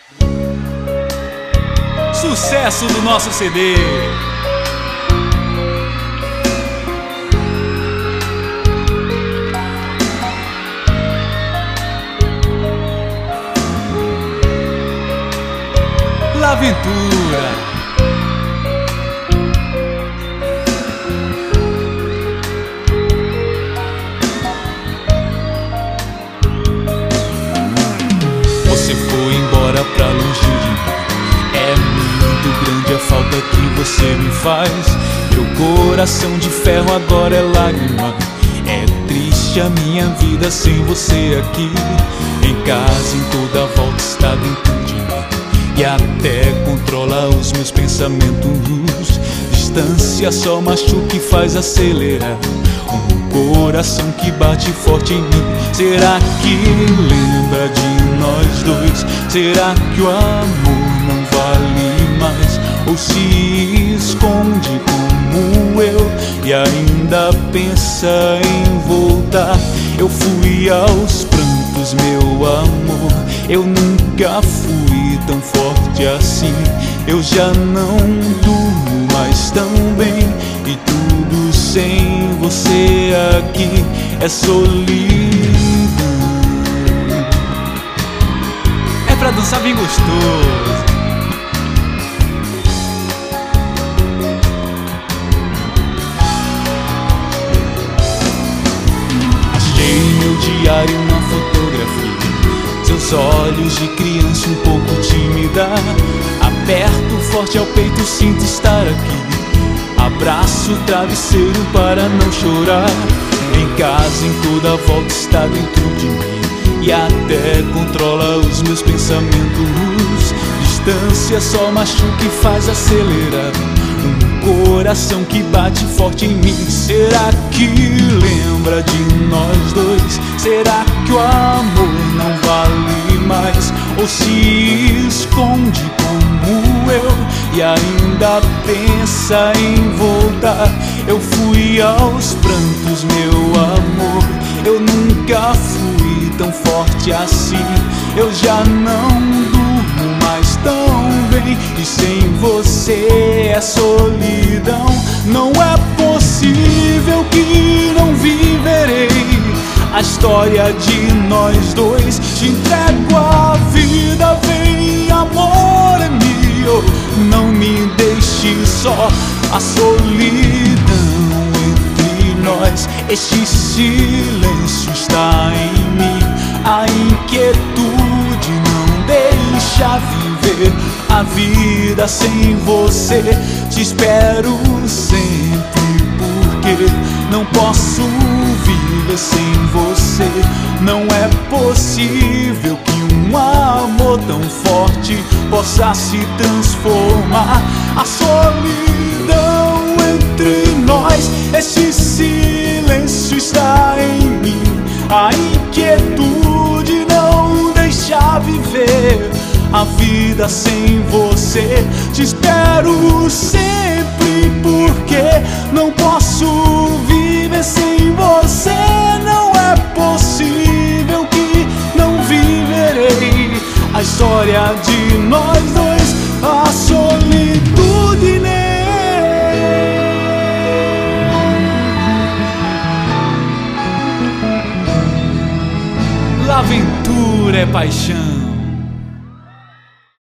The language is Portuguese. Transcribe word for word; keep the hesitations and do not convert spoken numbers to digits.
Sucesso do nosso C D. L'Aventura. Você foi embora pra longe de mim. É muito grande a falta que você me faz. Meu coração de ferro agora é lágrima. É triste a minha vida sem você aqui. Em casa, em toda volta está dentro de mim. E até controla os meus pensamentos. Distância só machuca e faz acelerar um coração que bate forte em mim. Será que lembra de nós dois? Será que o amor não vale mais? Ou se esconde como eu e ainda pensa em voltar? Eu fui aos prantos, meu amor. Eu nunca fui tão forte assim. Eu já não durmo mais tão bem. E tudo sem você aqui é solidão. É pra dançar bem gostoso. Achei meu diário na fotografia. Seus olhos de criança um pouco tímida. Aperto forte ao peito, sinto estar aqui. Abraço o travesseiro para não chorar. Em casa, em toda volta está dentro de mim. E até controla os meus pensamentos. Distância só machuca e faz acelerar um coração que bate forte em mim. Será que lembra de nós dois? Será que o amor não vale mais? Ou se esconde como eu e ainda pensa em voltar? Eu fui aos prantos, meu amor. Eu nunca fui tão forte assim. Eu já não durmo mais tão bem. E sem você é solidão. Não é possível que não viverei a história de nós dois. Te entrego a vida, vem, amor é meu. Não me deixe só, a solidão entre nós. Este silêncio está em mim. A inquietude não deixa viver a vida sem você. Te espero sempre porque não posso viver sem você. Não é possível que um amor tão forte possa se transformar. A solidão entre nós, esse silêncio está em mim. A inquietude não deixa viver a vida sem você. Te espero sempre porque não posso viver sem você. Não é possível que não viverei a história de nós dois. A solitude nele. L'Aventura é paixão.